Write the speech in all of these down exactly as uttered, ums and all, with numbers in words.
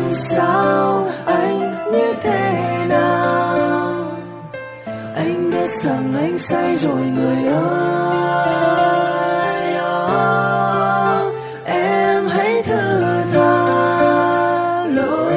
anh sao, anh như thế nào. Anh biết rằng anh sai rồi người ơi, oh, em hãy thứ tha lỗi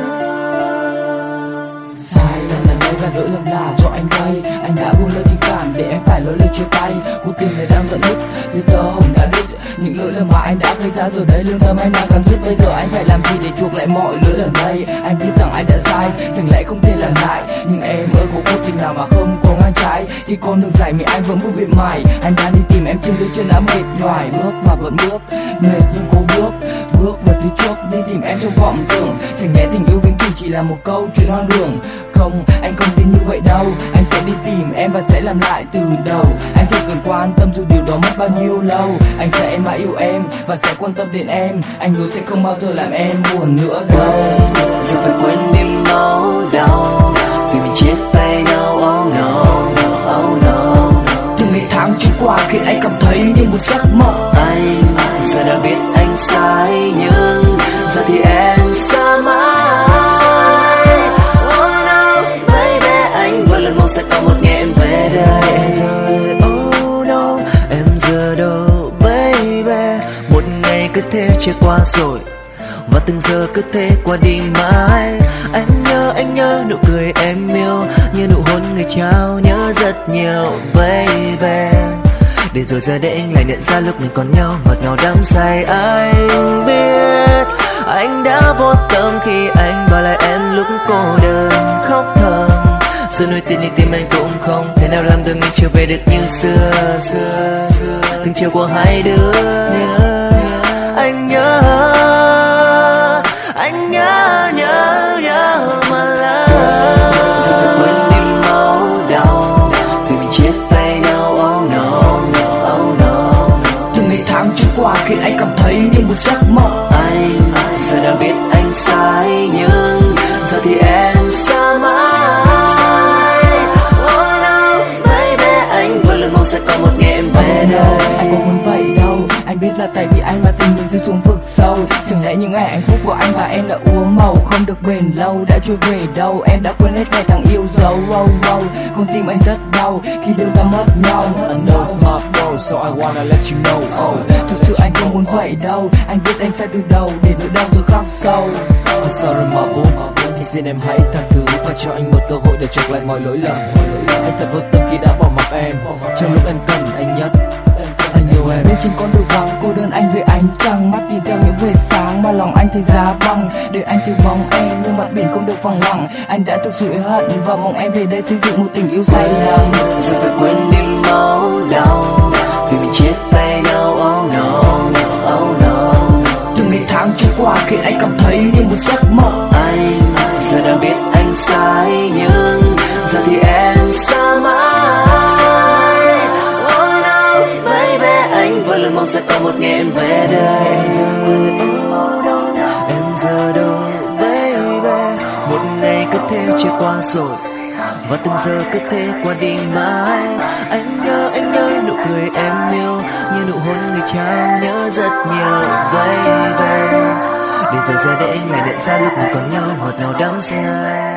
lầm. Sai lần lần đây và lỗi lầm là do anh gây. Anh đã buông lời tình cảm để em phải lỗi lời chia tay. Cuộc tình này đang giận nứt, giấy tờ hồng đã đứt. Những lỗi lầm mà anh đã gây ra rồi đấy, lương tâm anh đang cắn rứt. Bây giờ anh phải làm gì để chuộc lại mọi lỗi lầm đây? Anh biết rằng anh đã sai, chẳng lẽ không thể làm lại. Nhưng em ơi, có cuộc tình nào mà không có ngang trái? Chỉ con đường dài mình anh vẫn bước biệt mài. Anh đang đi tìm em trên đôi chân đã mệt nhoài. Bước và vẫn bước, mệt nhưng cố bước, bước về phía trước đi tìm em trong vọng tưởng. Chẳng lẽ tình yêu vĩnh cửu chỉ là một câu chuyện hoang đường? Không, anh không tin như vậy đâu. Anh sẽ đi tìm em và sẽ làm lại từ đầu. Anh chẳng cần quan tâm dù điều đó mất bao nhiêu lâu. Anh sẽ mãi yêu em và sẽ quan tâm đến em. Anh hứa sẽ không bao giờ làm em buồn nữa đâu. Giờ phải quên đi máu đau vì mình chia tay nhau. Oh no, oh no. Từng ngày tháng trôi qua khiến anh cảm thấy như một giấc mộng. Anh giờ đã biết anh sai, nhưng giờ thì em xa mãi. Oh no, baby, anh vẫn luôn mong sẽ có một ngày em về đây. Rồi, oh no, em giờ đâu baby. Một ngày cứ thế trôi qua rồi, và từng giờ cứ thế qua đi mãi. Anh nhớ, anh nhớ nụ cười em yêu, như nụ hôn người trao nhớ rất nhiều baby. Để rồi giờ để anh lại nhận ra lúc mình còn nhau ngọt ngào đắm say. Anh biết anh đã vô tâm khi anh bỏ lại em lúc cô đơn khóc thầm. Giờ nuối tin đi tim anh cũng không thể nào làm được mình trở về được như xưa. Từng chiều của hai đứa, anh nhớ, anh nhớ, nhớ, nhớ mà love. Giờ phải quên đi máu đau vì mình chia tay nhau. Oh no, oh no. Từng ngày tháng trôi qua khiến anh cảm thấy như một giấc mộng. Anh giờ đã biết anh sai, nhưng giờ thì em xa mãi. Oh no, baby, anh vẫn luôn mong sẽ có một ngày em về đây. Anh có muốn vậy đâu, anh biết là tại vì anh mà tình mình rơi xuống vực sâu. Chẳng lẽ những ngày hạnh phúc của anh và em đã úa màu, không được bền lâu, đã trôi về đâu. Em đã quên hết ngày tháng yêu dấu. Oh, oh. Con tim anh rất đau khi đôi ta mất nhau. I know smartphone, so I wanna let you know. Oh, thực sự anh không muốn vậy đâu. Anh biết anh sai từ đầu để nỗi đau rồi khắc sâu. I'm sorry my boo, anh xin em hãy tha thứ và cho anh một cơ hội để chuộc lại mọi lỗi lầm. Anh thật vô tâm khi đã bỏ mặc em trong lúc em cần anh nhất. Anh yêu em. Bên trên con đường vắng cô đơn anh về ánh trăng, mắt nhìn theo những vệt sáng mà lòng anh thấy giá băng. Để anh từ bóng em nhưng mặt biển không được phẳng lặng. Anh đã thực sự hận và mong em về đây xây dựng một tình yêu say đắm. Giờ phải quên đi máu đau vì mình chia tay nhau. Oh no, oh no. Từng ngày tháng trôi qua khiến anh cảm thấy như một giấc mộng. Anh giờ đã biết anh sai, nhưng giờ thì em xa mãi. Oh no, baby, anh vẫn luôn mong sẽ có một ngày em về đây. Oh no, em giờ đâu baby. Một ngày cứ thế trôi qua rồi, và từng giờ cứ thế qua đi mãi. Anh nhớ, anh nhớ nụ cười em yêu, như nụ hôn người trao nhớ rất nhiều baby. Để rồi giờ để anh lại nhận ra lúc mình còn nhau ngọt ngào đắm say.